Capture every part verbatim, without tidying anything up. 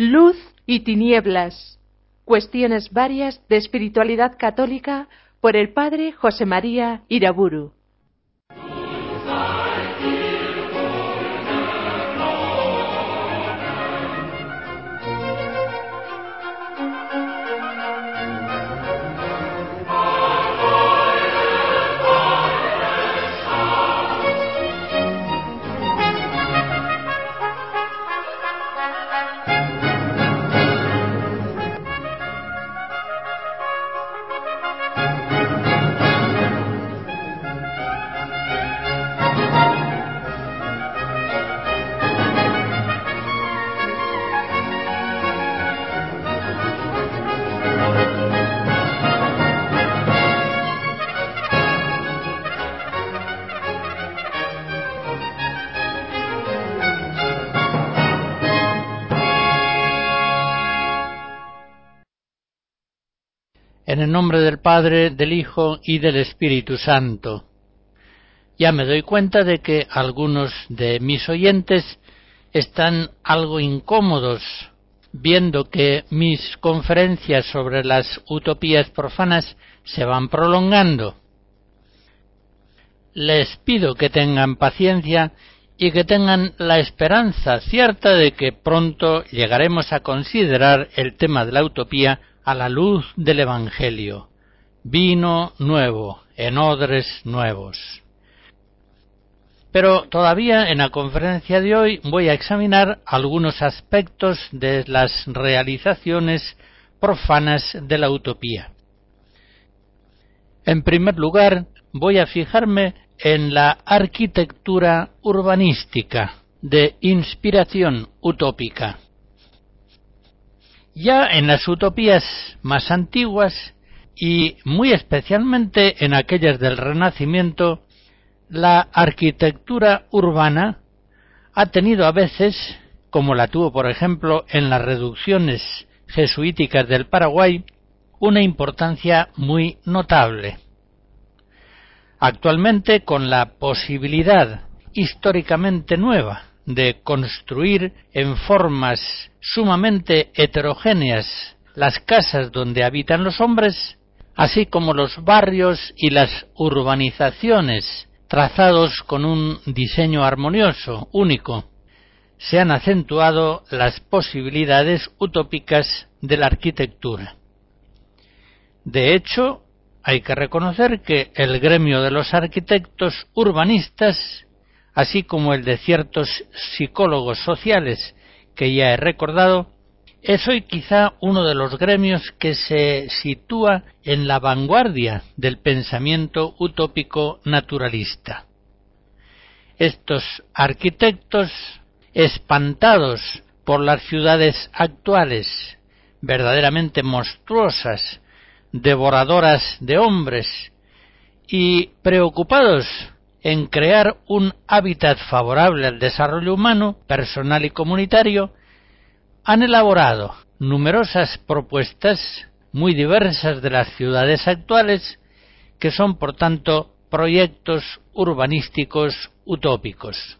Luz y tinieblas. Cuestiones varias de espiritualidad católica por el padre José María Iraburu. En el nombre del Padre, del Hijo y del Espíritu Santo. Ya me doy cuenta de que algunos de mis oyentes están algo incómodos viendo que mis conferencias sobre las utopías profanas se van prolongando. Les pido que tengan paciencia y que tengan la esperanza cierta de que pronto llegaremos a considerar el tema de la utopía a la luz del Evangelio, vino nuevo en odres nuevos. Pero todavía en la conferencia de hoy voy a examinar algunos aspectos de las realizaciones profanas de la utopía. En primer lugar, voy a fijarme en la arquitectura urbanística de inspiración utópica. Ya en las utopías más antiguas, y muy especialmente en aquellas del Renacimiento, la arquitectura urbana ha tenido a veces, como la tuvo por ejemplo en las reducciones jesuíticas del Paraguay, una importancia muy notable. Actualmente, con la posibilidad históricamente nueva de construir en formas sumamente heterogéneas las casas donde habitan los hombres, así como los barrios y las urbanizaciones trazados con un diseño armonioso, único, se han acentuado las posibilidades utópicas de la arquitectura. De hecho, hay que reconocer que el gremio de los arquitectos urbanistas, así como el de ciertos psicólogos sociales que ya he recordado, es hoy quizá uno de los gremios que se sitúa en la vanguardia del pensamiento utópico naturalista. Estos arquitectos, espantados por las ciudades actuales, verdaderamente monstruosas, devoradoras de hombres, y preocupados en crear un hábitat favorable al desarrollo humano, personal y comunitario, han elaborado numerosas propuestas muy diversas de las ciudades actuales, que son por tanto proyectos urbanísticos utópicos.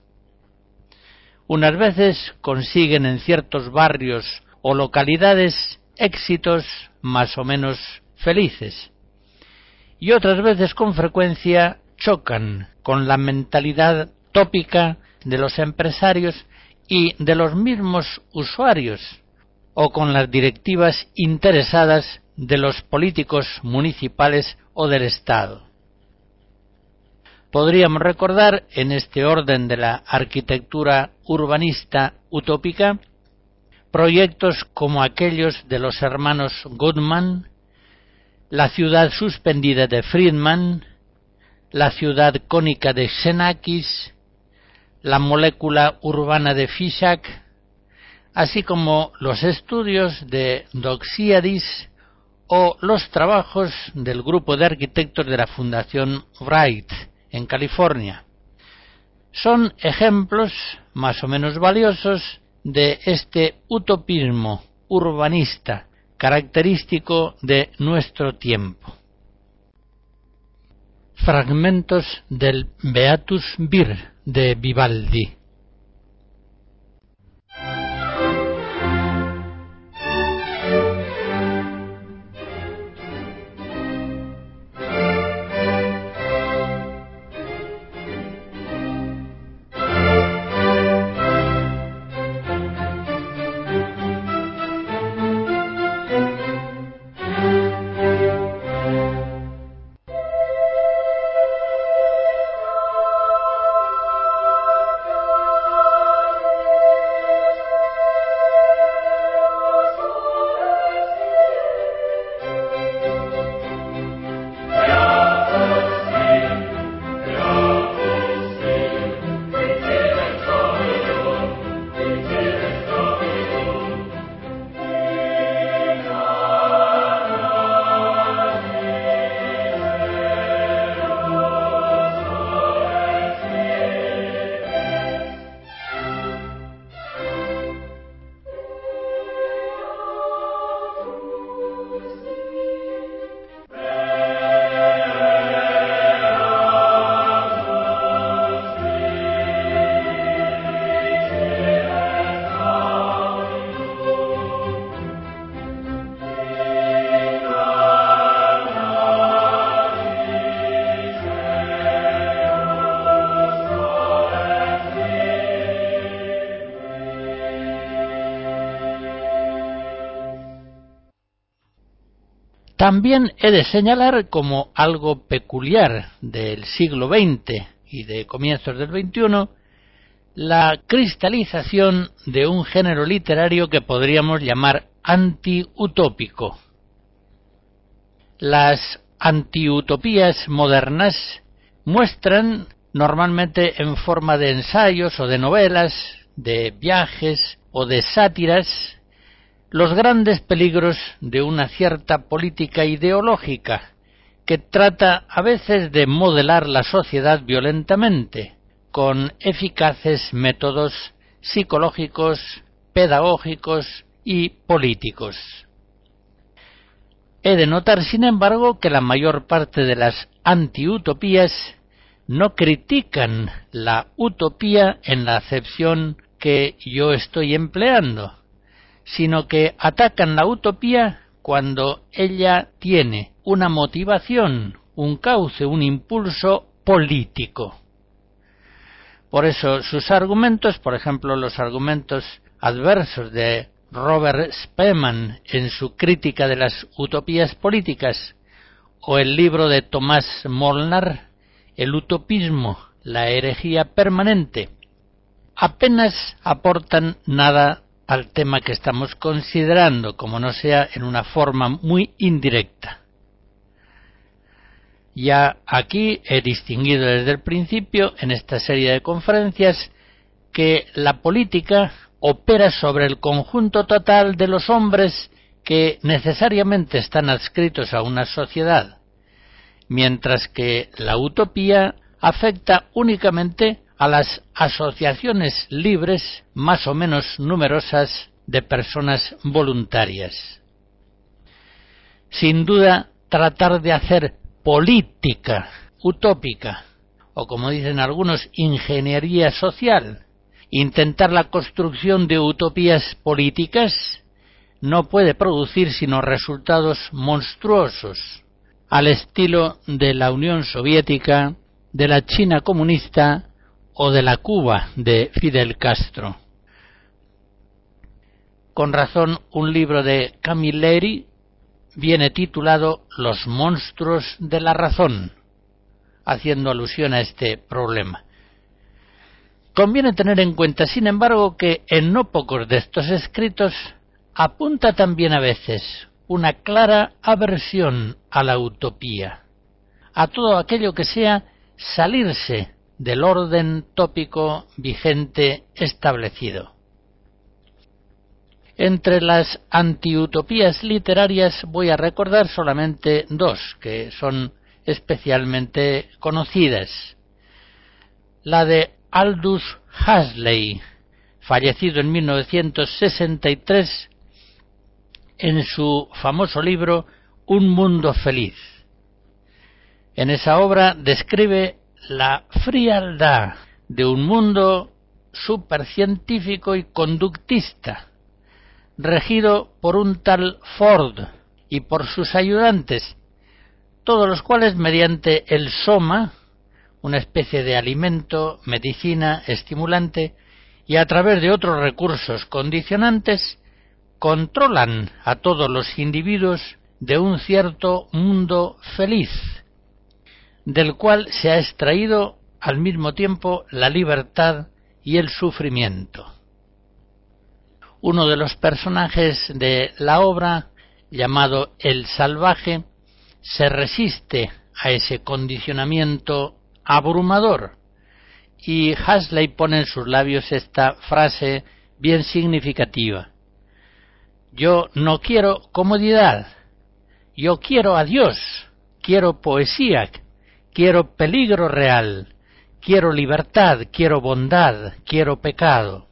Unas veces consiguen en ciertos barrios o localidades éxitos más o menos felices, y otras veces con frecuencia chocan con la mentalidad tópica de los empresarios y de los mismos usuarios, o con las directivas interesadas de los políticos municipales o del Estado. Podríamos recordar, en este orden de la arquitectura urbanista utópica, proyectos como aquellos de los hermanos Goodman, la ciudad suspendida de Friedman, la ciudad cónica de Xenakis, la molécula urbana de Fischach, así como los estudios de Doxiadis o los trabajos del grupo de arquitectos de la Fundación Wright en California. Son ejemplos más o menos valiosos de este utopismo urbanista característico de nuestro tiempo. Fragmentos del Beatus Vir de Vivaldi. También he de señalar como algo peculiar del siglo veinte y de comienzos del veintiuno la cristalización de un género literario que podríamos llamar antiutópico. Las antiutopías modernas muestran normalmente en forma de ensayos o de novelas, de viajes o de sátiras los grandes peligros de una cierta política ideológica que trata a veces de modelar la sociedad violentamente con eficaces métodos psicológicos, pedagógicos y políticos. He de notar, sin embargo, que la mayor parte de las antiutopías no critican la utopía en la acepción que yo estoy empleando, sino que atacan la utopía cuando ella tiene una motivación, un cauce, un impulso político. Por eso sus argumentos, por ejemplo los argumentos adversos de Robert Spemann en su crítica de las utopías políticas, o el libro de Tomás Molnar, El utopismo, la herejía permanente, apenas aportan nada al tema que estamos considerando, como no sea en una forma muy indirecta. Ya aquí he distinguido desde el principio, en esta serie de conferencias, que la política opera sobre el conjunto total de los hombres que necesariamente están adscritos a una sociedad, mientras que la utopía afecta únicamente a las asociaciones libres más o menos numerosas de personas voluntarias. Sin duda, tratar de hacer política utópica, o como dicen algunos, ingeniería social, intentar la construcción de utopías políticas, no puede producir sino resultados monstruosos, al estilo de la Unión Soviética, de la China comunista o de la Cuba de Fidel Castro. Con razón, un libro de Camilleri viene titulado Los monstruos de la razón, haciendo alusión a este problema. Conviene tener en cuenta, sin embargo, que en no pocos de estos escritos apunta también a veces una clara aversión a la utopía, a todo aquello que sea salirse del orden tópico vigente establecido. Entre las antiutopías literarias voy a recordar solamente dos que son especialmente conocidas. La de Aldous Huxley, fallecido en mil novecientos sesenta y tres, en su famoso libro Un mundo feliz. En esa obra describe la frialdad de un mundo supercientífico y conductista, regido por un tal Ford y por sus ayudantes, todos los cuales mediante el soma, una especie de alimento, medicina, estimulante, y a través de otros recursos condicionantes, controlan a todos los individuos de un cierto mundo feliz, del cual se ha extraído al mismo tiempo la libertad y el sufrimiento. Uno de los personajes de la obra, llamado el salvaje, se resiste a ese condicionamiento abrumador, y Huxley pone en sus labios esta frase bien significativa: yo no quiero comodidad, yo quiero a Dios, quiero poesía, quiero peligro real, quiero libertad, quiero bondad, quiero pecado.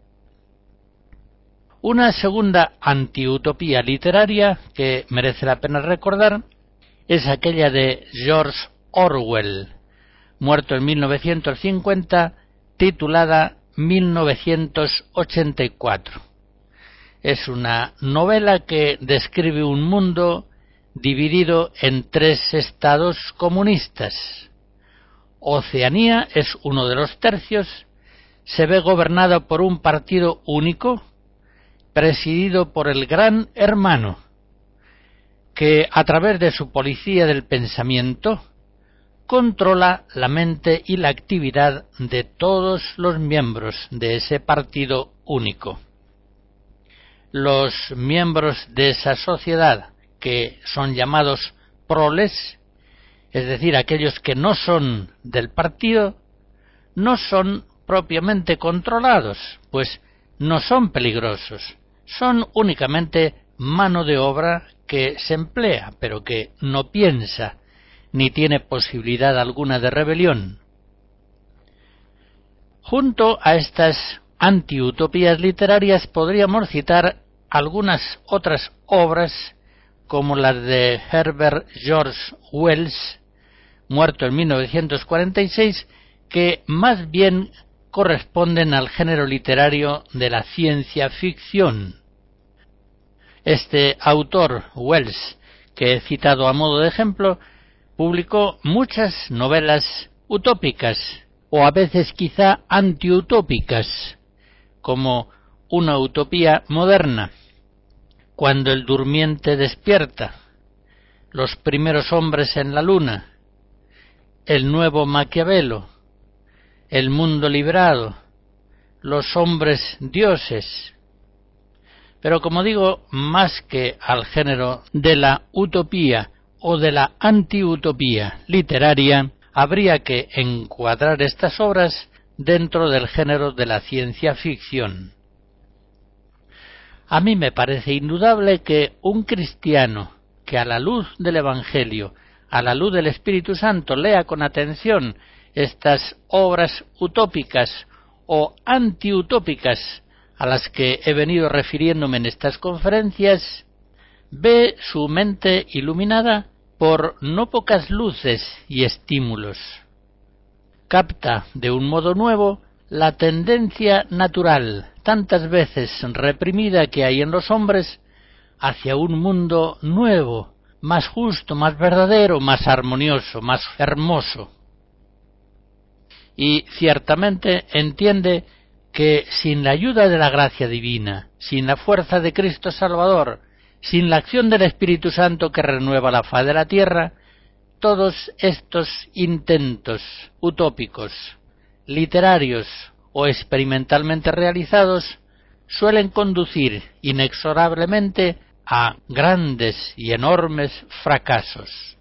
Una segunda antiutopía literaria que merece la pena recordar es aquella de George Orwell, muerto en mil novecientos cincuenta, titulada mil novecientos ochenta y cuatro. Es una novela que describe un mundo dividido en tres estados comunistas. Oceanía es uno de los tercios, se ve gobernada por un partido único, presidido por el Gran Hermano, que a través de su policía del pensamiento controla la mente y la actividad de todos los miembros de ese partido único. Los miembros de esa sociedad, que son llamados proles, es decir, aquellos que no son del partido, no son propiamente controlados, pues no son peligrosos, son únicamente mano de obra que se emplea, pero que no piensa, ni tiene posibilidad alguna de rebelión. Junto a estas antiutopías literarias podríamos citar algunas otras obras como las de Herbert George Wells, muerto en mil novecientos cuarenta y seis, que más bien corresponden al género literario de la ciencia ficción. Este autor, Wells, que he citado a modo de ejemplo, publicó muchas novelas utópicas, o a veces quizá antiutópicas, como Una utopía moderna, Cuando el durmiente despierta, Los primeros hombres en la luna, El nuevo Maquiavelo, El mundo librado, Los hombres dioses. Pero como digo, más que al género de la utopía o de la antiutopía literaria, habría que encuadrar estas obras dentro del género de la ciencia ficción. A mí me parece indudable que un cristiano que a la luz del Evangelio, a la luz del Espíritu Santo, lea con atención estas obras utópicas o antiutópicas a las que he venido refiriéndome en estas conferencias, ve su mente iluminada por no pocas luces y estímulos. Capta de un modo nuevo la tendencia natural, tantas veces reprimida, que hay en los hombres hacia un mundo nuevo, más justo, más verdadero, más armonioso, más hermoso. Y ciertamente entiende que sin la ayuda de la gracia divina, sin la fuerza de Cristo Salvador, sin la acción del Espíritu Santo que renueva la faz de la tierra, todos estos intentos utópicos, literarios o experimentalmente realizados, suelen conducir inexorablemente a grandes y enormes fracasos.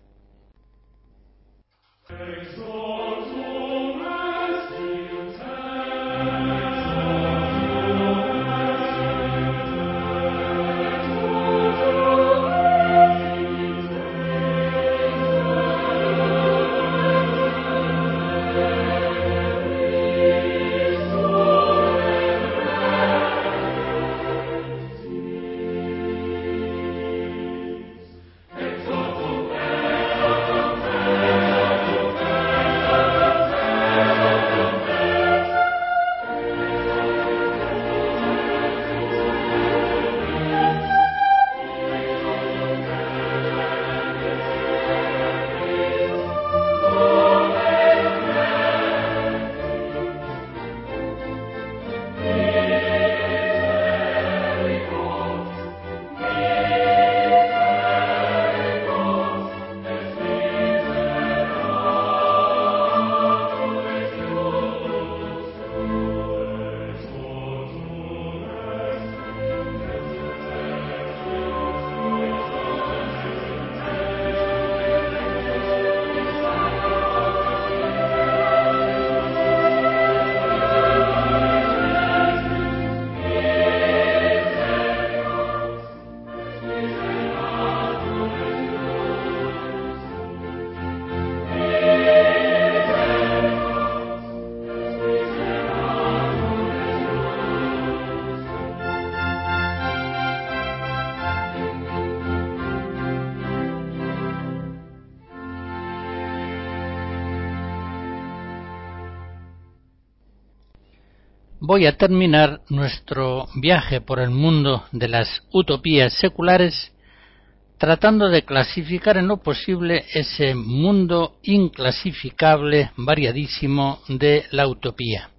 Voy a terminar nuestro viaje por el mundo de las utopías seculares tratando de clasificar en lo posible ese mundo inclasificable, variadísimo de la utopía.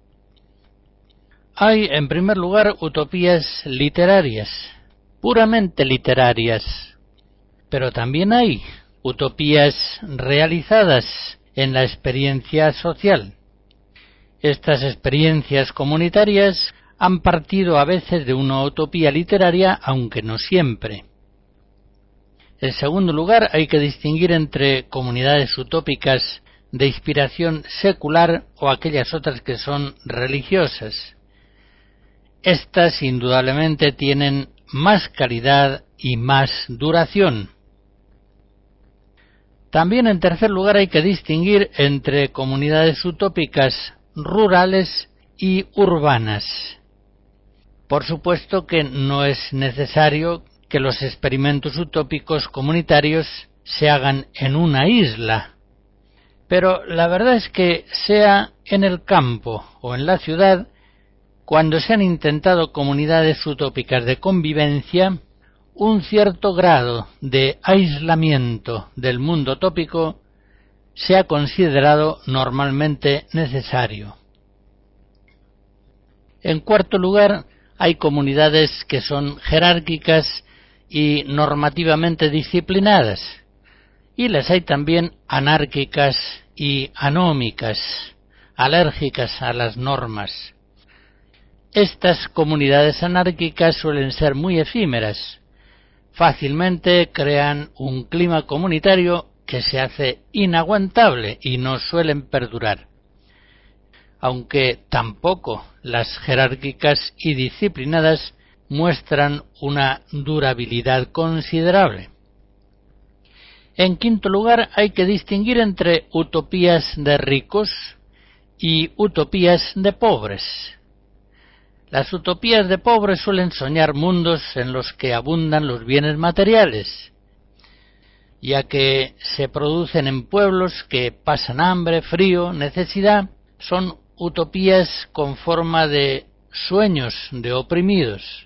Hay, en primer lugar, utopías literarias, puramente literarias, pero también hay utopías realizadas en la experiencia social. Estas experiencias comunitarias han partido a veces de una utopía literaria, aunque no siempre. En segundo lugar, hay que distinguir entre comunidades utópicas de inspiración secular o aquellas otras que son religiosas. Estas indudablemente tienen más calidad y más duración. También, en tercer lugar, hay que distinguir entre comunidades utópicas rurales y urbanas. Por supuesto que no es necesario que los experimentos utópicos comunitarios se hagan en una isla, pero la verdad es que sea en el campo o en la ciudad, cuando se han intentado comunidades utópicas de convivencia, un cierto grado de aislamiento del mundo utópico se ha considerado normalmente necesario. En cuarto lugar, hay comunidades que son jerárquicas y normativamente disciplinadas, y las hay también anárquicas y anómicas, alérgicas a las normas. Estas comunidades anárquicas suelen ser muy efímeras, fácilmente crean un clima comunitario que se hace inaguantable y no suelen perdurar, aunque tampoco las jerárquicas y disciplinadas muestran una durabilidad considerable. En quinto lugar, hay que distinguir entre utopías de ricos y utopías de pobres. Las utopías de pobres suelen soñar mundos en los que abundan los bienes materiales, ya que se producen en pueblos que pasan hambre, frío, necesidad. Son utopías con forma de sueños de oprimidos.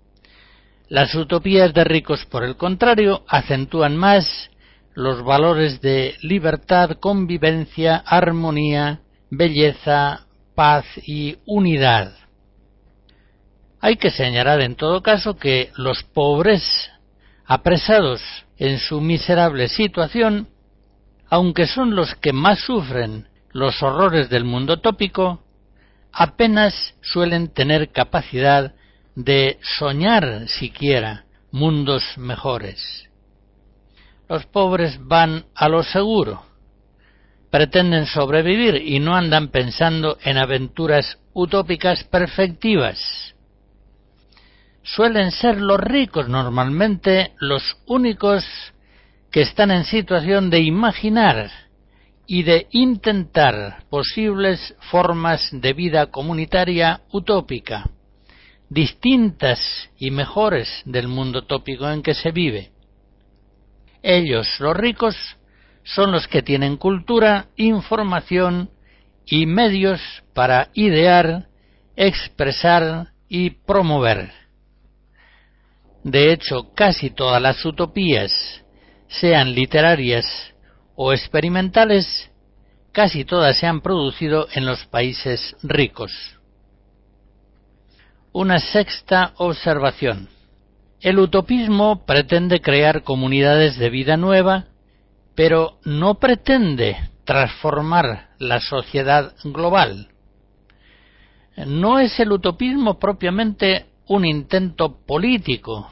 Las utopías de ricos, por el contrario, acentúan más los valores de libertad, convivencia, armonía, belleza, paz y unidad. Hay que señalar en todo caso que los pobres, apresados en su miserable situación, aunque son los que más sufren los horrores del mundo utópico, apenas suelen tener capacidad de soñar siquiera mundos mejores. Los pobres van a lo seguro, pretenden sobrevivir y no andan pensando en aventuras utópicas perfectivas. Suelen ser los ricos normalmente los únicos que están en situación de imaginar y de intentar posibles formas de vida comunitaria utópica, distintas y mejores del mundo utópico en que se vive. Ellos, los ricos, son los que tienen cultura, información y medios para idear, expresar y promover. De hecho, casi todas las utopías, sean literarias o experimentales, casi todas se han producido en los países ricos. Una sexta observación. El utopismo pretende crear comunidades de vida nueva, pero no pretende transformar la sociedad global. No es el utopismo propiamente un intento político.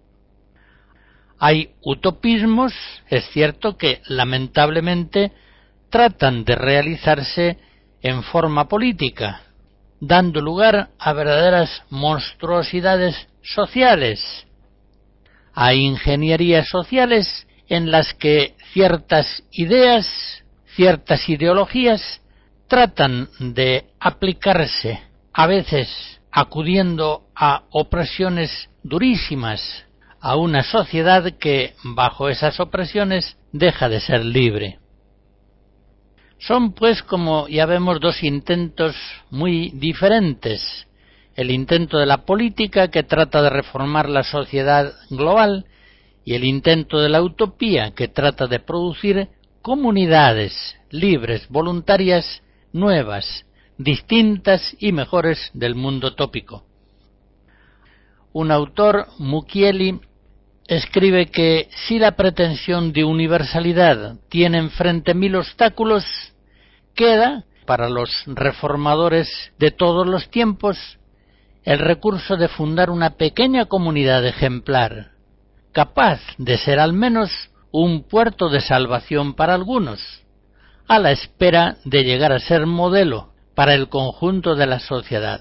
Hay utopismos, es cierto, que lamentablemente tratan de realizarse en forma política, dando lugar a verdaderas monstruosidades sociales, a ingenierías sociales en las que ciertas ideas, ciertas ideologías tratan de aplicarse, a veces acudiendo a opresiones durísimas, a una sociedad que, bajo esas opresiones, deja de ser libre. Son, pues, como ya vemos, dos intentos muy diferentes. El intento de la política, que trata de reformar la sociedad global, y el intento de la utopía, que trata de producir comunidades libres, voluntarias, nuevas, distintas y mejores del mundo utópico. Un autor, Mukieli, escribe que si la pretensión de universalidad tiene enfrente mil obstáculos, queda, para los reformadores de todos los tiempos, el recurso de fundar una pequeña comunidad ejemplar, capaz de ser al menos un puerto de salvación para algunos, a la espera de llegar a ser modelo para el conjunto de la sociedad.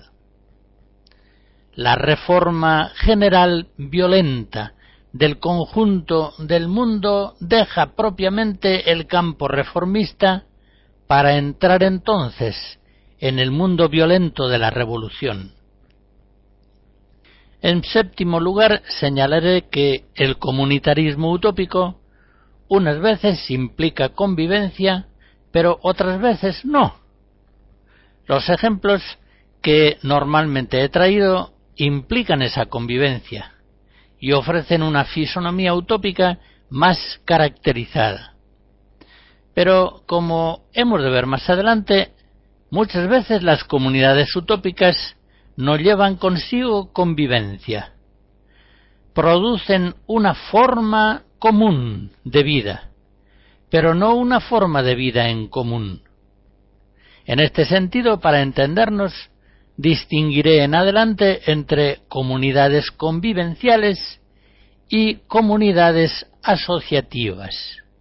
La reforma general violenta del conjunto del mundo deja propiamente el campo reformista para entrar entonces en el mundo violento de la revolución. En séptimo lugar, señalaré que el comunitarismo utópico unas veces implica convivencia, pero otras veces no. Los ejemplos que normalmente he traído implican esa convivencia y ofrecen una fisonomía utópica más caracterizada. Pero, como hemos de ver más adelante, muchas veces las comunidades utópicas no llevan consigo convivencia. Producen una forma común de vida, pero no una forma de vida en común. En este sentido, para entendernos, distinguiré en adelante entre comunidades convivenciales y comunidades asociativas.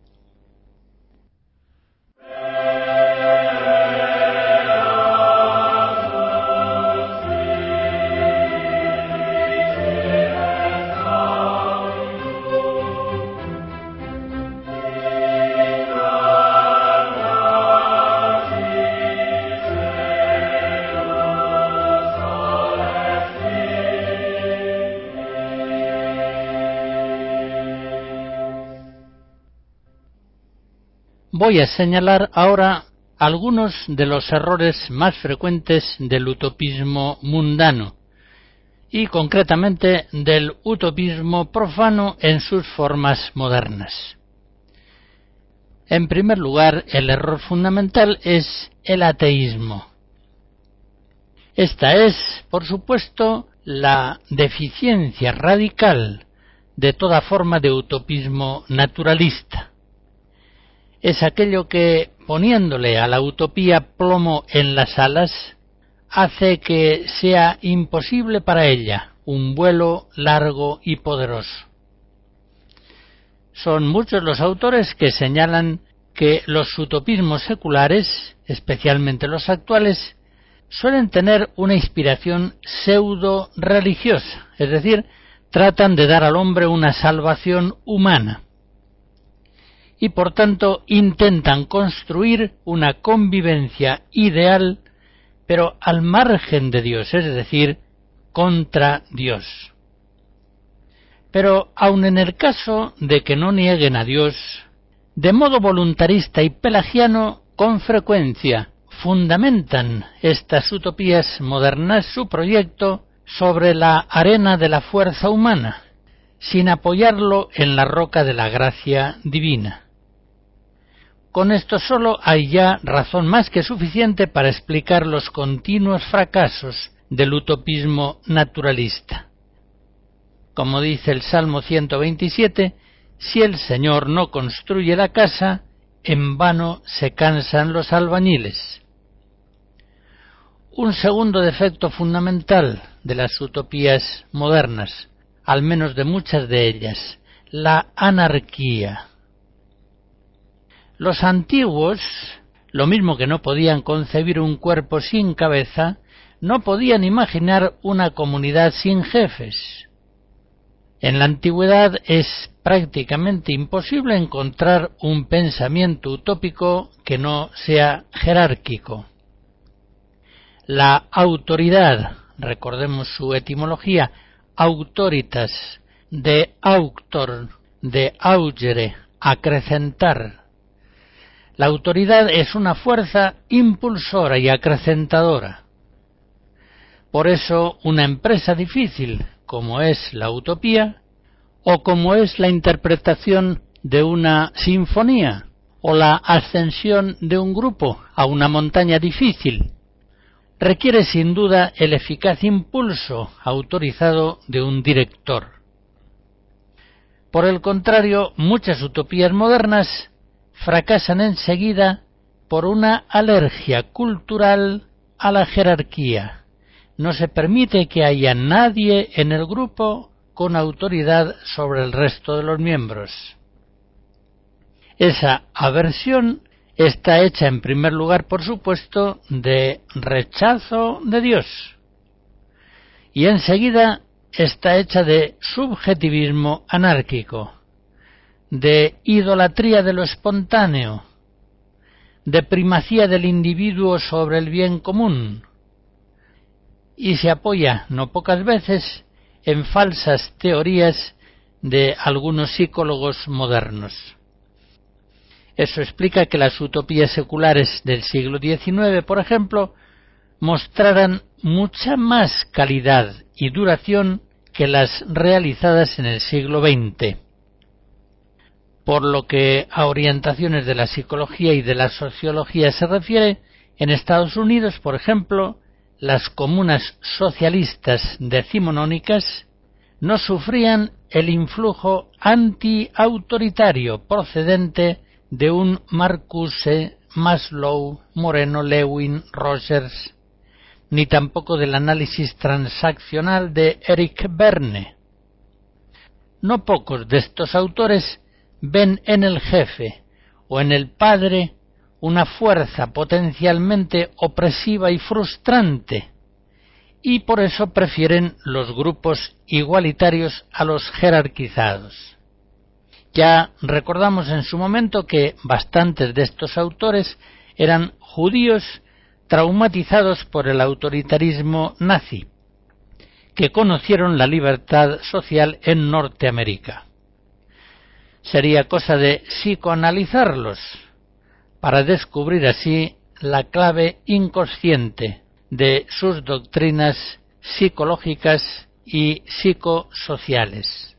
Voy a señalar ahora algunos de los errores más frecuentes del utopismo mundano y concretamente del utopismo profano en sus formas modernas. En primer lugar, el error fundamental es el ateísmo. Esta es, por supuesto, la deficiencia radical de toda forma de utopismo naturalista. Es aquello que, poniéndole a la utopía plomo en las alas, hace que sea imposible para ella un vuelo largo y poderoso. Son muchos los autores que señalan que los utopismos seculares, especialmente los actuales, suelen tener una inspiración pseudo-religiosa, es decir, tratan de dar al hombre una salvación humana. Y por tanto intentan construir una convivencia ideal, pero al margen de Dios, es decir, contra Dios. Pero aun en el caso de que no nieguen a Dios, de modo voluntarista y pelagiano, con frecuencia fundamentan estas utopías modernas su proyecto sobre la arena de la fuerza humana, sin apoyarlo en la roca de la gracia divina. Con esto solo hay ya razón más que suficiente para explicar los continuos fracasos del utopismo naturalista. Como dice el Salmo ciento veintisiete, si el Señor no construye la casa, en vano se cansan los albañiles. Un segundo defecto fundamental de las utopías modernas, al menos de muchas de ellas, la anarquía. Los antiguos, lo mismo que no podían concebir un cuerpo sin cabeza, no podían imaginar una comunidad sin jefes. En la antigüedad es prácticamente imposible encontrar un pensamiento utópico que no sea jerárquico. La autoridad, recordemos su etimología, autoritas, de auctor, de augere, acrecentar. La autoridad es una fuerza impulsora y acrecentadora. Por eso, una empresa difícil, como es la utopía, o como es la interpretación de una sinfonía, o la ascensión de un grupo a una montaña difícil, requiere sin duda el eficaz impulso autorizado de un director. Por el contrario, muchas utopías modernas fracasan enseguida por una alergia cultural a la jerarquía. No se permite que haya nadie en el grupo con autoridad sobre el resto de los miembros. Esa aversión está hecha en primer lugar, por supuesto, de rechazo de Dios, y enseguida está hecha de subjetivismo anárquico, de idolatría de lo espontáneo, de primacía del individuo sobre el bien común, y se apoya, no pocas veces, en falsas teorías de algunos psicólogos modernos. Eso explica que las utopías seculares del siglo diecinueve, por ejemplo, mostraran mucha más calidad y duración que las realizadas en el siglo veinte. Por lo que a orientaciones de la psicología y de la sociología se refiere, en Estados Unidos, por ejemplo, las comunas socialistas decimonónicas no sufrían el influjo antiautoritario procedente de un Marcuse, Maslow, Moreno, Lewin, Rogers, ni tampoco del análisis transaccional de Eric Berne. No pocos de estos autores ven en el jefe o en el padre una fuerza potencialmente opresiva y frustrante, y por eso prefieren los grupos igualitarios a los jerarquizados. Ya recordamos en su momento que bastantes de estos autores eran judíos traumatizados por el autoritarismo nazi, que conocieron la libertad social en Norteamérica. Sería cosa de psicoanalizarlos para descubrir así la clave inconsciente de sus doctrinas psicológicas y psicosociales.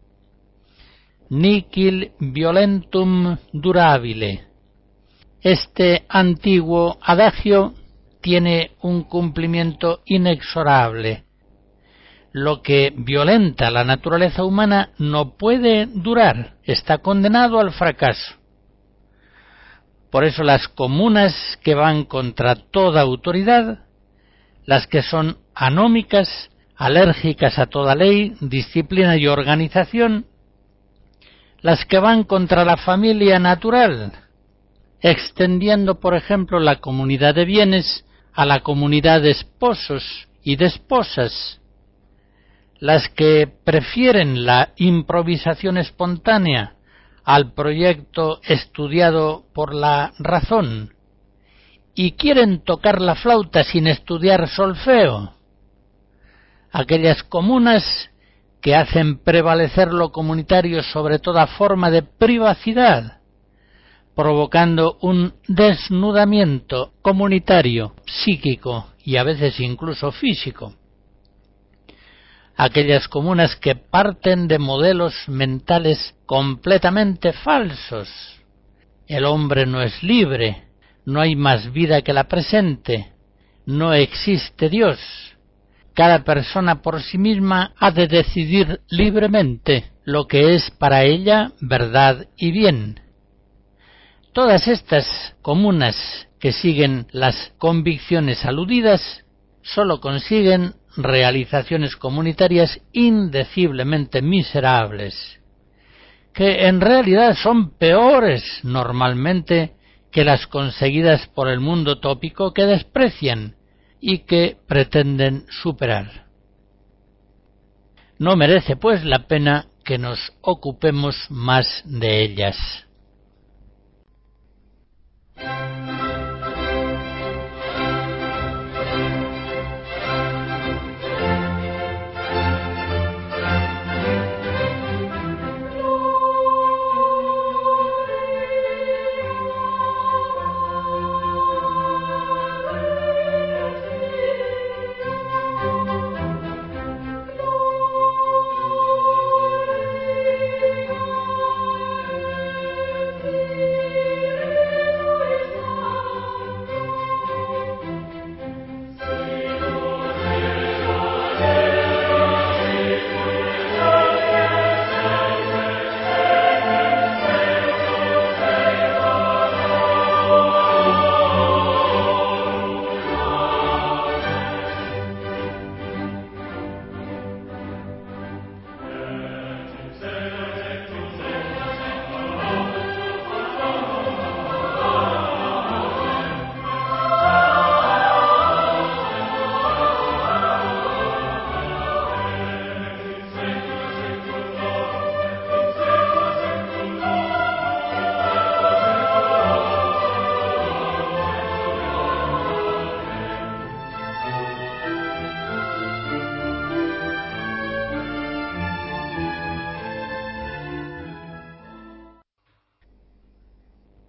Nihil violentum durabile. Este antiguo adagio tiene un cumplimiento inexorable. Lo que violenta la naturaleza humana no puede durar, está condenado al fracaso. Por eso las comunas que van contra toda autoridad, las que son anómicas, alérgicas a toda ley, disciplina y organización, las que van contra la familia natural, extendiendo, por ejemplo, la comunidad de bienes a la comunidad de esposos y de esposas, las que prefieren la improvisación espontánea al proyecto estudiado por la razón y quieren tocar la flauta sin estudiar solfeo, aquellas comunas que hacen prevalecer lo comunitario sobre toda forma de privacidad, provocando un desnudamiento comunitario, psíquico y a veces incluso físico. Aquellas comunas que parten de modelos mentales completamente falsos. El hombre no es libre, no hay más vida que la presente, no existe Dios. Cada persona por sí misma ha de decidir libremente lo que es para ella verdad y bien. Todas estas comunas que siguen las convicciones aludidas sólo consiguen realizaciones comunitarias indeciblemente miserables, que en realidad son peores normalmente que las conseguidas por el mundo tópico que desprecian y que pretenden superar. No merece pues la pena que nos ocupemos más de ellas.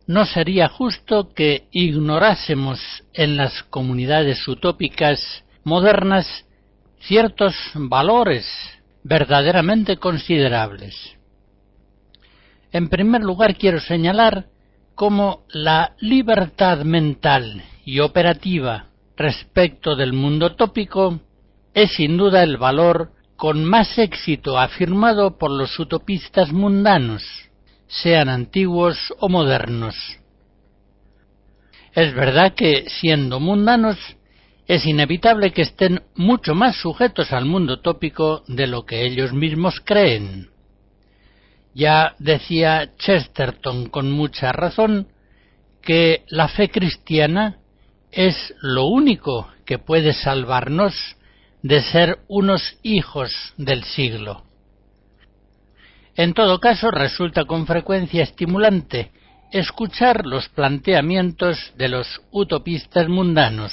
no sería justo que ignorásemos en las comunidades utópicas modernas ciertos valores verdaderamente considerables. En primer lugar, quiero señalar cómo la libertad mental y operativa respecto del mundo tópico es sin duda el valor con más éxito afirmado por los utopistas mundanos, sean antiguos o modernos. Es verdad que, siendo mundanos, es inevitable que estén mucho más sujetos al mundo tópico de lo que ellos mismos creen. Ya decía Chesterton con mucha razón que la fe cristiana es lo único que puede salvarnos de ser unos hijos del siglo. En todo caso, resulta con frecuencia estimulante escuchar los planteamientos de los utopistas mundanos.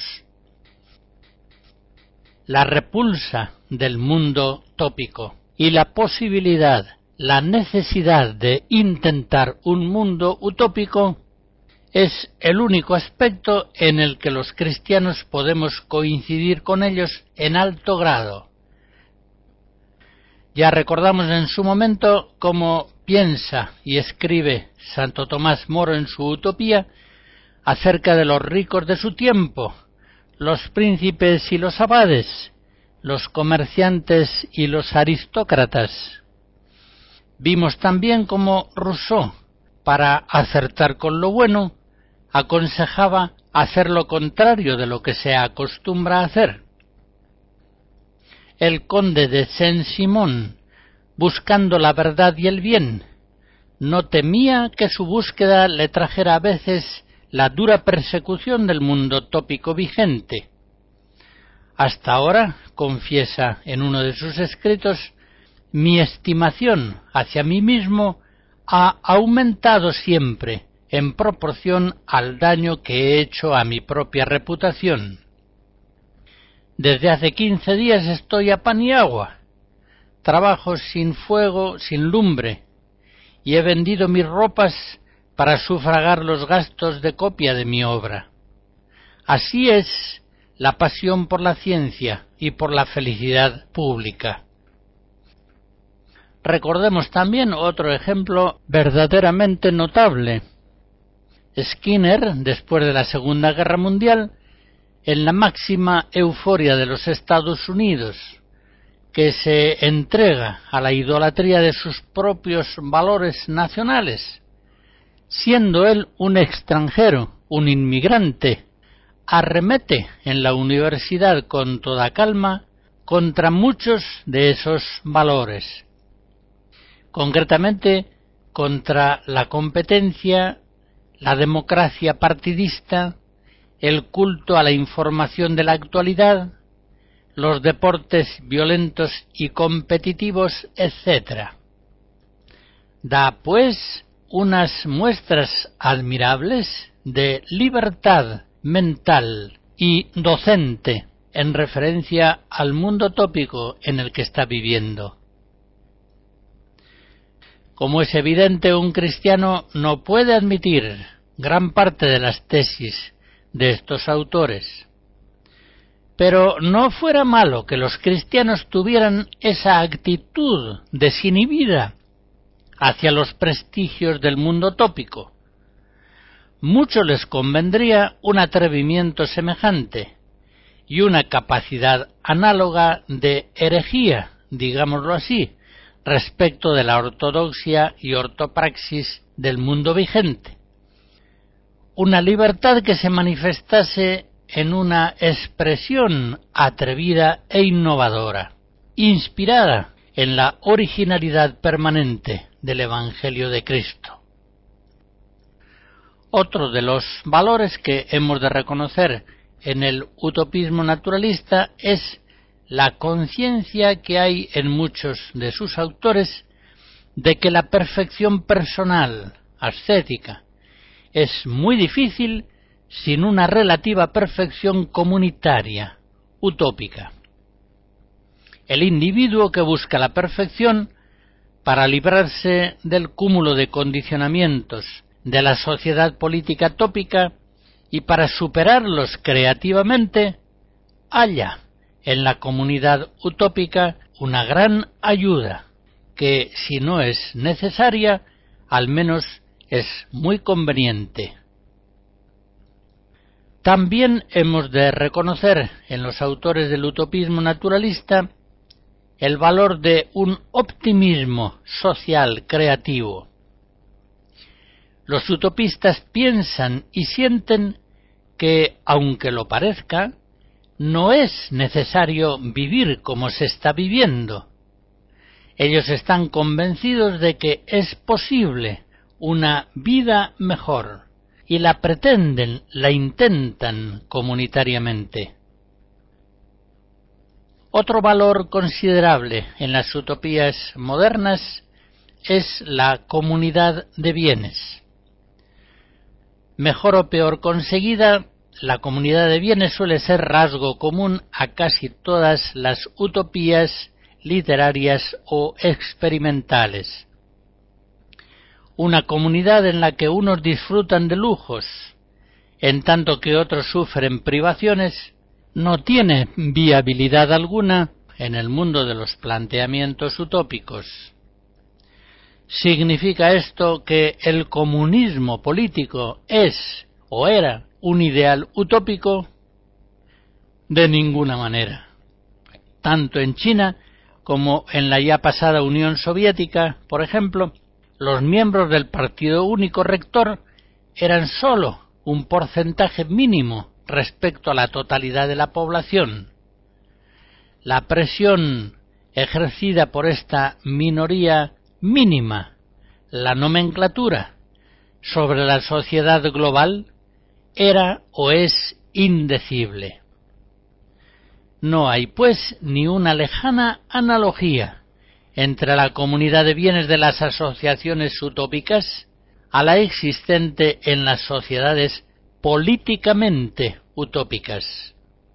La repulsa del mundo tópico y la posibilidad, la necesidad de intentar un mundo utópico es el único aspecto en el que los cristianos podemos coincidir con ellos en alto grado. Ya recordamos en su momento cómo piensa y escribe Santo Tomás Moro en su Utopía acerca de los ricos de su tiempo, los príncipes y los abades, los comerciantes y los aristócratas. Vimos también cómo Rousseau, para acertar con lo bueno, aconsejaba hacer lo contrario de lo que se acostumbra a hacer. El conde de Saint-Simon, buscando la verdad y el bien, no temía que su búsqueda le trajera a veces la dura persecución del mundo tópico vigente. Hasta ahora, confiesa en uno de sus escritos, mi estimación hacia mí mismo ha aumentado siempre en proporción al daño que he hecho a mi propia reputación. Desde hace quince días estoy a pan y agua, trabajo sin fuego, sin lumbre, y he vendido mis ropas para sufragar los gastos de copia de mi obra. Así es la pasión por la ciencia y por la felicidad pública. Recordemos también otro ejemplo verdaderamente notable. Skinner, después de la Segunda Guerra Mundial, en la máxima euforia de los Estados Unidos, que se entrega a la idolatría de sus propios valores nacionales, siendo él un extranjero, un inmigrante, arremete en la universidad con toda calma contra muchos de esos valores, concretamente contra la competencia, la democracia partidista, el culto a la información de la actualidad, los deportes violentos y competitivos, etcétera. Da, pues, unas muestras admirables de libertad mental y docente en referencia al mundo tópico en el que está viviendo. Como es evidente, un cristiano no puede admitir gran parte de las tesis de estos autores. Pero no fuera malo que los cristianos tuvieran esa actitud desinhibida hacia los prestigios del mundo tópico. Mucho les convendría un atrevimiento semejante y una capacidad análoga de herejía, digámoslo así, respecto de la ortodoxia y ortopraxis del mundo vigente. Una libertad que se manifestase en una expresión atrevida e innovadora, inspirada en la originalidad permanente del Evangelio de Cristo. Otro de los valores que hemos de reconocer en el utopismo naturalista es la conciencia que hay en muchos de sus autores de que la perfección personal, ascética, es muy difícil sin una relativa perfección comunitaria, utópica. El individuo que busca la perfección para librarse del cúmulo de condicionamientos de la sociedad política tópica y para superarlos creativamente, halla en la comunidad utópica una gran ayuda que, si no es necesaria, al menos es muy conveniente. También hemos de reconocer en los autores del utopismo naturalista el valor de un optimismo social creativo. Los utopistas piensan y sienten que, aunque lo parezca, no es necesario vivir como se está viviendo. Ellos están convencidos de que es posible una vida mejor y la pretenden, la intentan comunitariamente. Otro valor considerable en las utopías modernas es la comunidad de bienes. Mejor o peor conseguida, la comunidad de bienes suele ser rasgo común a casi todas las utopías literarias o experimentales. Una comunidad en la que unos disfrutan de lujos, en tanto que otros sufren privaciones, no tiene viabilidad alguna en el mundo de los planteamientos utópicos. ¿Significa esto que el comunismo político es o era un ideal utópico? De ninguna manera. Tanto en China como en la ya pasada Unión Soviética, por ejemplo, los miembros del Partido Único Rector eran sólo un porcentaje mínimo respecto a la totalidad de la población. La presión ejercida por esta minoría mínima, la nomenclatura, sobre la sociedad global, era o es indecible. No hay, pues, ni una lejana analogía entre la comunidad de bienes de las asociaciones utópicas a la existente en las sociedades políticamente utópicas.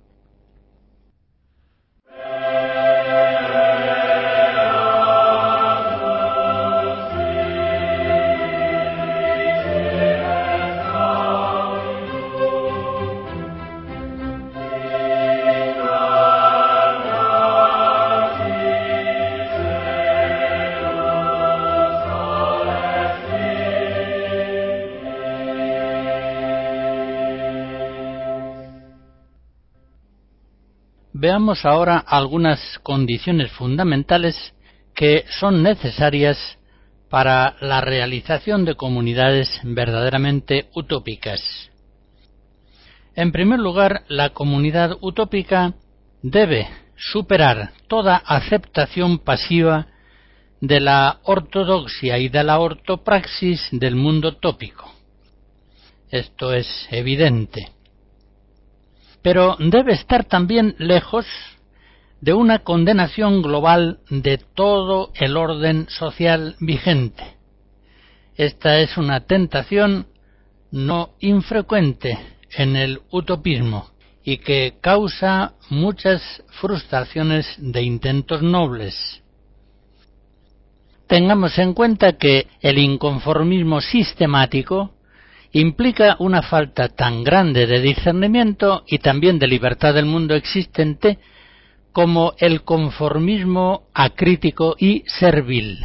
Veamos ahora algunas condiciones fundamentales que son necesarias para la realización de comunidades verdaderamente utópicas. En primer lugar, la comunidad utópica debe superar toda aceptación pasiva de la ortodoxia y de la ortopraxis del mundo tópico. Esto es evidente. Pero debe estar también lejos de una condenación global de todo el orden social vigente. Esta es una tentación no infrecuente en el utopismo y que causa muchas frustraciones de intentos nobles. Tengamos en cuenta que el inconformismo sistemático implica una falta tan grande de discernimiento y también de libertad del mundo existente como el conformismo acrítico y servil.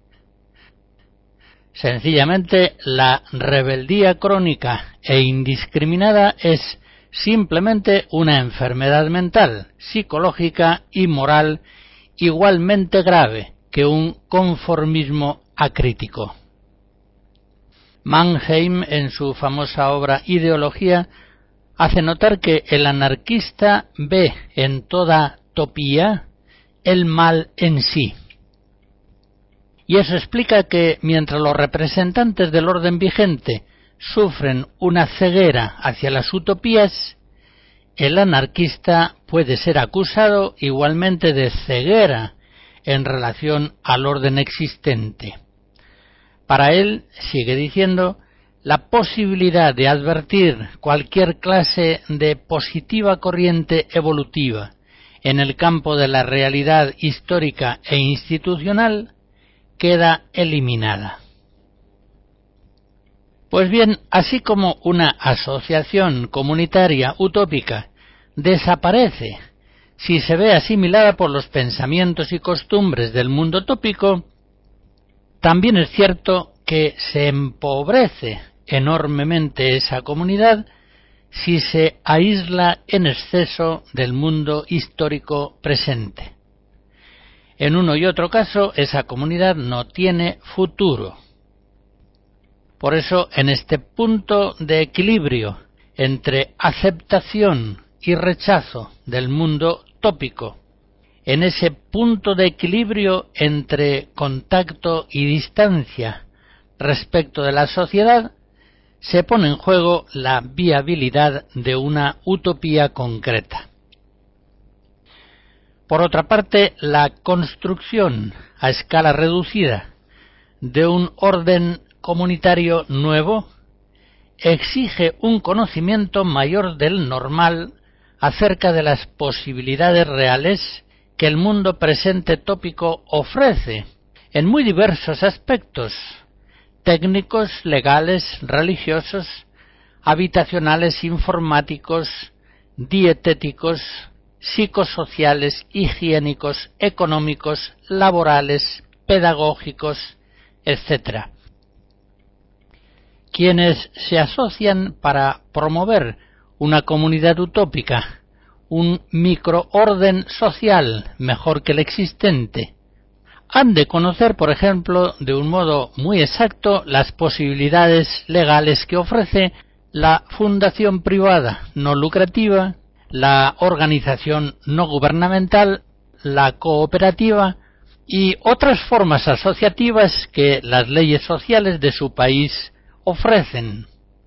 Sencillamente, la rebeldía crónica e indiscriminada es simplemente una enfermedad mental, psicológica y moral igualmente grave que un conformismo acrítico. Mannheim, en su famosa obra Ideología, hace notar que el anarquista ve en toda topía el mal en sí. Y eso explica que mientras los representantes del orden vigente sufren una ceguera hacia las utopías, el anarquista puede ser acusado igualmente de ceguera en relación al orden existente. Para él, sigue diciendo, la posibilidad de advertir cualquier clase de positiva corriente evolutiva en el campo de la realidad histórica e institucional queda eliminada. Pues bien, así como una asociación comunitaria utópica desaparece si se ve asimilada por los pensamientos y costumbres del mundo tópico, también es cierto que se empobrece enormemente esa comunidad si se aísla en exceso del mundo histórico presente. En uno y otro caso, esa comunidad no tiene futuro. Por eso, en este punto de equilibrio entre aceptación y rechazo del mundo tópico, en ese punto de equilibrio entre contacto y distancia respecto de la sociedad, se pone en juego la viabilidad de una utopía concreta. Por otra parte, la construcción a escala reducida de un orden comunitario nuevo exige un conocimiento mayor del normal acerca de las posibilidades reales que el mundo presente tópico ofrece en muy diversos aspectos: técnicos, legales, religiosos, habitacionales, informáticos, dietéticos, psicosociales, higiénicos, económicos, laborales, pedagógicos, etcétera. Quienes se asocian para promover una comunidad utópica, un microorden social mejor que el existente, han de conocer, por ejemplo, de un modo muy exacto las posibilidades legales que ofrece la fundación privada no lucrativa, la organización no gubernamental, la cooperativa y otras formas asociativas que las leyes sociales de su país ofrecen.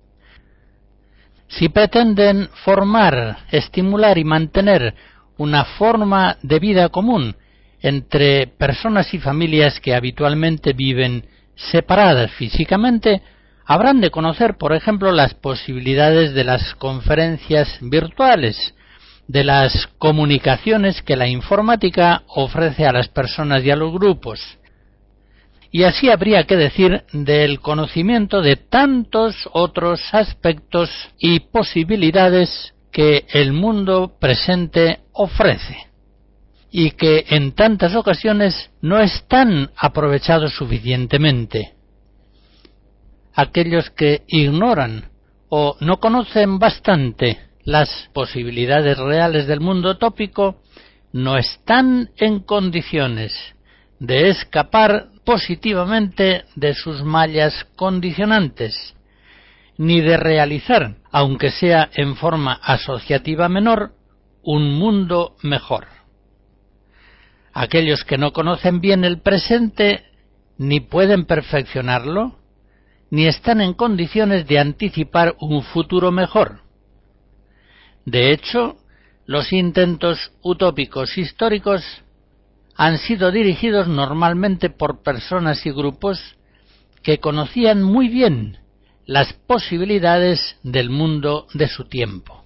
Si pretenden formar, estimular y mantener una forma de vida común entre personas y familias que habitualmente viven separadas físicamente, habrán de conocer, por ejemplo, las posibilidades de las conferencias virtuales, de las comunicaciones que la informática ofrece a las personas y a los grupos. Y así habría que decir del conocimiento de tantos otros aspectos y posibilidades que el mundo presente ofrece y que en tantas ocasiones no están aprovechados suficientemente. Aquellos que ignoran o no conocen bastante las posibilidades reales del mundo tópico no están en condiciones de escapar positivamente de sus mallas condicionantes, ni de realizar, aunque sea en forma asociativa menor, un mundo mejor. Aquellos que no conocen bien el presente ni pueden perfeccionarlo, ni están en condiciones de anticipar un futuro mejor. De hecho, los intentos utópicos históricos han sido dirigidos normalmente por personas y grupos que conocían muy bien las posibilidades del mundo de su tiempo.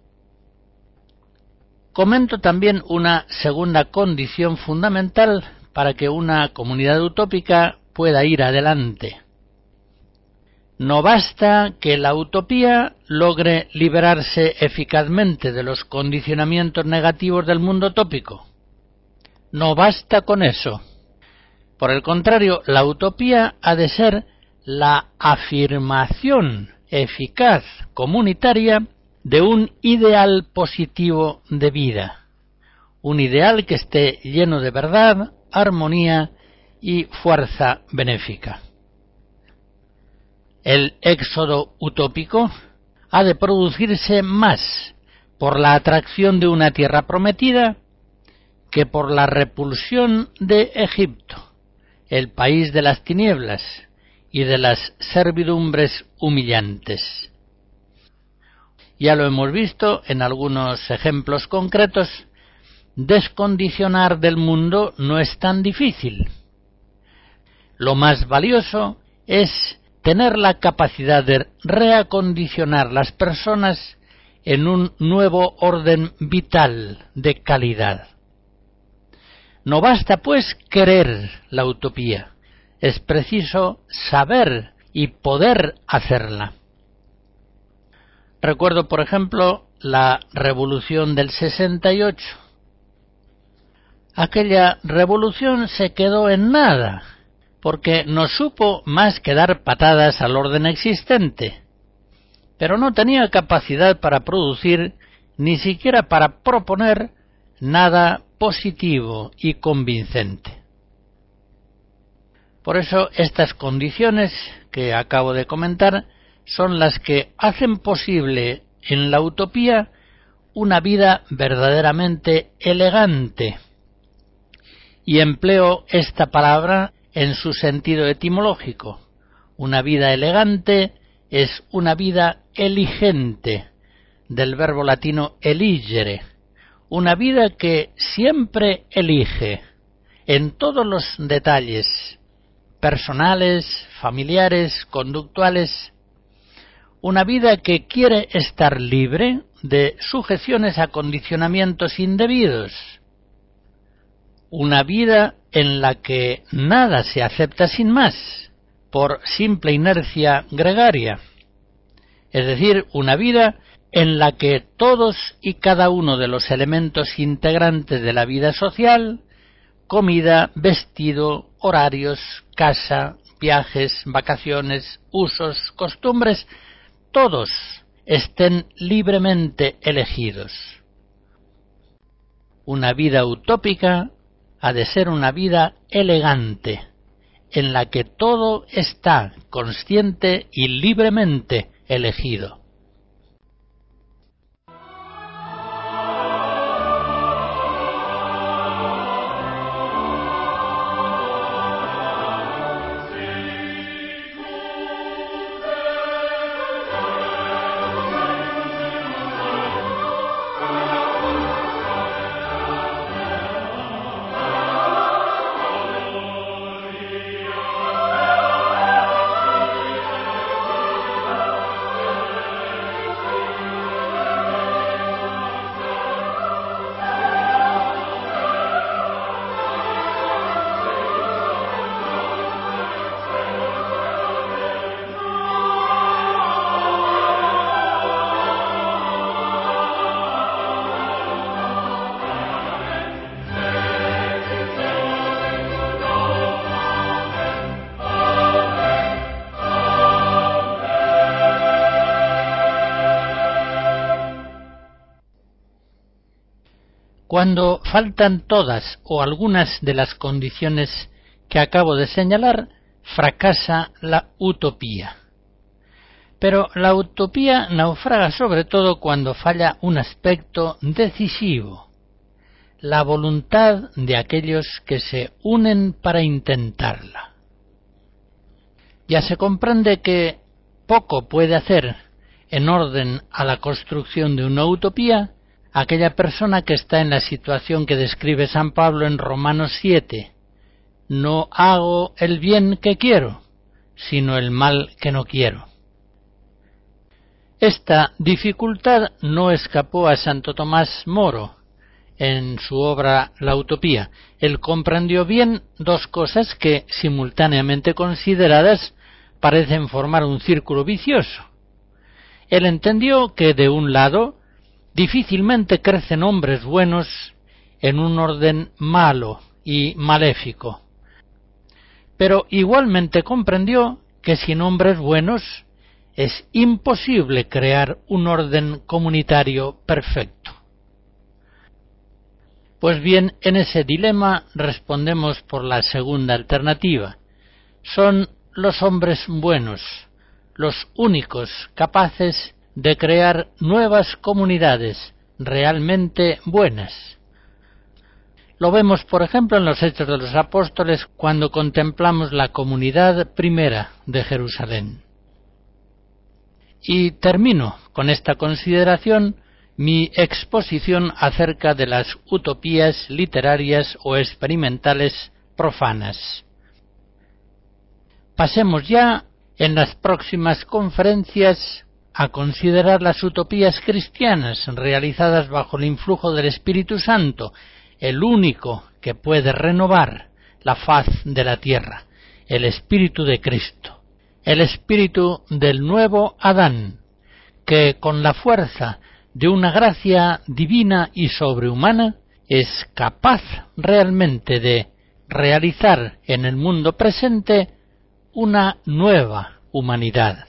Comento también una segunda condición fundamental para que una comunidad utópica pueda ir adelante. No basta que la utopía logre liberarse eficazmente de los condicionamientos negativos del mundo tópico. No basta con eso. Por el contrario, la utopía ha de ser la afirmación eficaz comunitaria de un ideal positivo de vida, un ideal que esté lleno de verdad, armonía y fuerza benéfica. El éxodo utópico ha de producirse más por la atracción de una tierra prometida que por la repulsión de Egipto, el país de las tinieblas y de las servidumbres humillantes. Ya lo hemos visto en algunos ejemplos concretos, descondicionar del mundo no es tan difícil. Lo más valioso es tener la capacidad de reacondicionar las personas en un nuevo orden vital de calidad. No basta, pues, querer la utopía, es preciso saber y poder hacerla. Recuerdo, por ejemplo, la Revolución del sesenta y ocho. Aquella revolución se quedó en nada, porque no supo más que dar patadas al orden existente, pero no tenía capacidad para producir, ni siquiera para proponer, nada positivo y convincente. Por eso estas condiciones que acabo de comentar son las que hacen posible en la utopía una vida verdaderamente elegante. Y empleo esta palabra en su sentido etimológico. Una vida elegante es una vida eligente, del verbo latino eligere, una vida que siempre elige, en todos los detalles, personales, familiares, conductuales, una vida que quiere estar libre de sujeciones a condicionamientos indebidos, una vida en la que nada se acepta sin más, por simple inercia gregaria, es decir, una vida en la que todos y cada uno de los elementos integrantes de la vida social, comida, vestido, horarios, casa, viajes, vacaciones, usos, costumbres, todos estén libremente elegidos. Una vida utópica ha de ser una vida elegante, en la que todo está consciente y libremente elegido. Cuando faltan todas o algunas de las condiciones que acabo de señalar, fracasa la utopía. Pero la utopía naufraga sobre todo cuando falla un aspecto decisivo, la voluntad de aquellos que se unen para intentarla. Ya se comprende que poco puede hacer en orden a la construcción de una utopía aquella persona que está en la situación que describe San Pablo en Romanos siete. No hago el bien que quiero, sino el mal que no quiero. Esta dificultad no escapó a Santo Tomás Moro en su obra La Utopía. Él comprendió bien dos cosas que, simultáneamente consideradas, parecen formar un círculo vicioso. Él entendió que, de un lado, difícilmente crecen hombres buenos en un orden malo y maléfico, pero igualmente comprendió que sin hombres buenos es imposible crear un orden comunitario perfecto. Pues bien, en ese dilema respondemos por la segunda alternativa. Son los hombres buenos los únicos capaces de crear nuevas comunidades realmente buenas. Lo vemos, por ejemplo, en los Hechos de los Apóstoles cuando contemplamos la comunidad primera de Jerusalén. Y termino con esta consideración mi exposición acerca de las utopías literarias o experimentales profanas. Pasemos ya en las próximas conferencias a considerar las utopías cristianas realizadas bajo el influjo del Espíritu Santo, el único que puede renovar la faz de la tierra, el Espíritu de Cristo, el espíritu del nuevo Adán, que con la fuerza de una gracia divina y sobrehumana es capaz realmente de realizar en el mundo presente una nueva humanidad.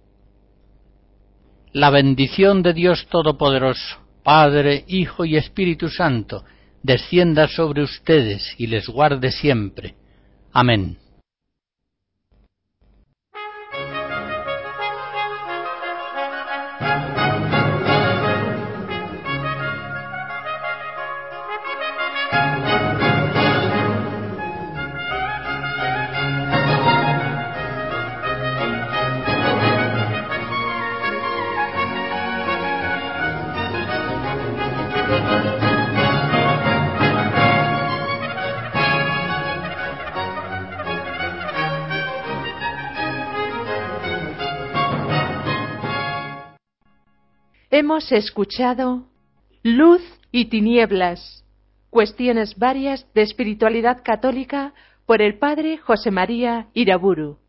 La bendición de Dios Todopoderoso, Padre, Hijo y Espíritu Santo, descienda sobre ustedes y les guarde siempre. Amén. Hemos escuchado Luz y Tinieblas, cuestiones varias de espiritualidad católica por el padre José María Iraburu.